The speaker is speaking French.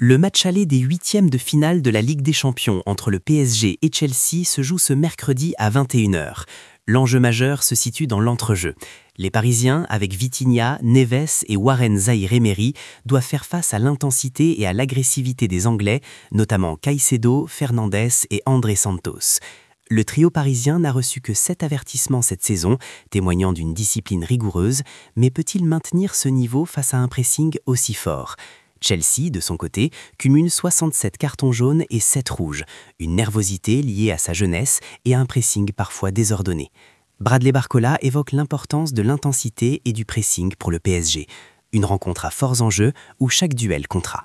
Le match aller des huitièmes de finale de la Ligue des Champions entre le PSG et Chelsea se joue ce mercredi à 21h. L'enjeu majeur se situe dans l'entrejeu. Les Parisiens, avec Vitinha, Neves et Warren Zaïre-Emery, doivent faire face à l'intensité et à l'agressivité des Anglais, notamment Caicedo, Fernandes et André Santos. Le trio parisien n'a reçu que 7 avertissements cette saison, témoignant d'une discipline rigoureuse, mais peut-il maintenir ce niveau face à un pressing aussi fort ? Chelsea, de son côté, cumule 67 cartons jaunes et 7 rouges, une nervosité liée à sa jeunesse et à un pressing parfois désordonné. Bradley Barcola évoque l'importance de l'intensité et du pressing pour le PSG, une rencontre à forts enjeux où chaque duel comptera.